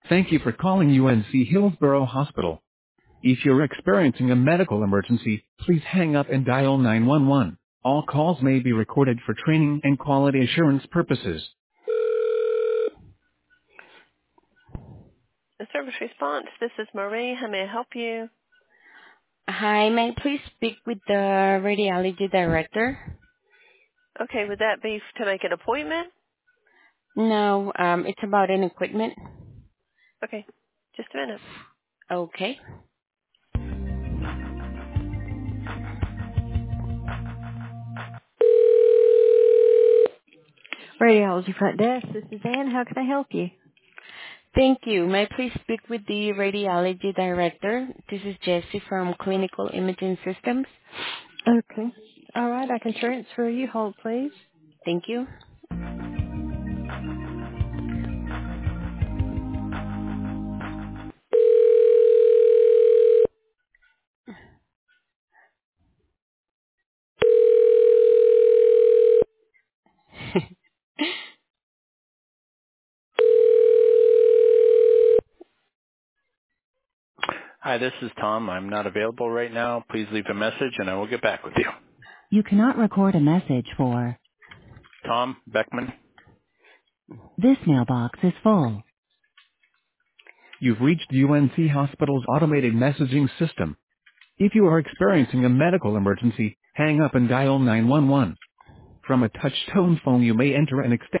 Thank you for calling UNC Hillsborough Hospital. If you're experiencing a medical emergency, please hang up and dial 911. All calls may be recorded for training and quality assurance purposes. The service response, this is Marie. How may I help you? Hi, may I please speak with the radiology director? Okay, would that be to make an appointment? No, it's about an equipment. Okay, just a minute. Okay. Radiology front desk. This is Ann. How can I help you? Thank you. May I please speak with the radiology director? This is Jessie from Clinical Imaging Systems. Okay. All right. I can transfer you. Hold, please. Thank you. Hi, this is Tom. I'm not available right now. Please leave a message and I will get back with you. You cannot record a message for Tom Beckman. this mailbox is full. You've reached UNC Hospital's automated messaging system. If you are experiencing a medical emergency, hang up and dial 911. From a touch-tone phone you may enter an extension.